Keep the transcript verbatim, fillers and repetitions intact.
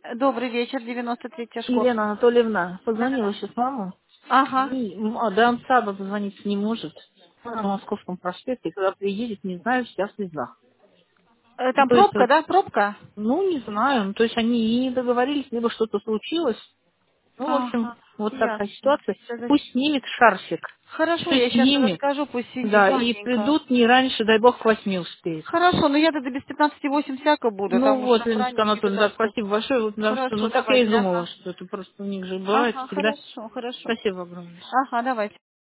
Добрый вечер, девяносто третья школа. Елена Анатольевна, позвонила Да-да-да. сейчас мама. Ага. И, м, а, до Амсаба позвонить не может. Она на Московском проспекте, когда приедет, не знаю, вся в слезах. Э, Ну, Там то есть, пробка, вот, да? Пробка? ну, не знаю, ну, то есть они и не договорились, либо что-то случилось. Ну, в общем, Ага, вот такая ясно. ситуация. Щас зас- Пусть снимет шарфик. Хорошо, Пусть я сейчас снимет. расскажу, пусть сидит Да, и ладненько. придут не раньше, дай бог, к восьми успеет. Хорошо, но я тогда без пятнадцати восемь всяко буду, Ну там уж вот, Леночка охранники Анатольевна, да, туда что. спасибо большое, вот, потому что, Хорошо, ну, так я и давайте, думала, ага. что это просто у них же бывает Ага, всегда. хорошо, хорошо. Спасибо огромное. Ага, давайте.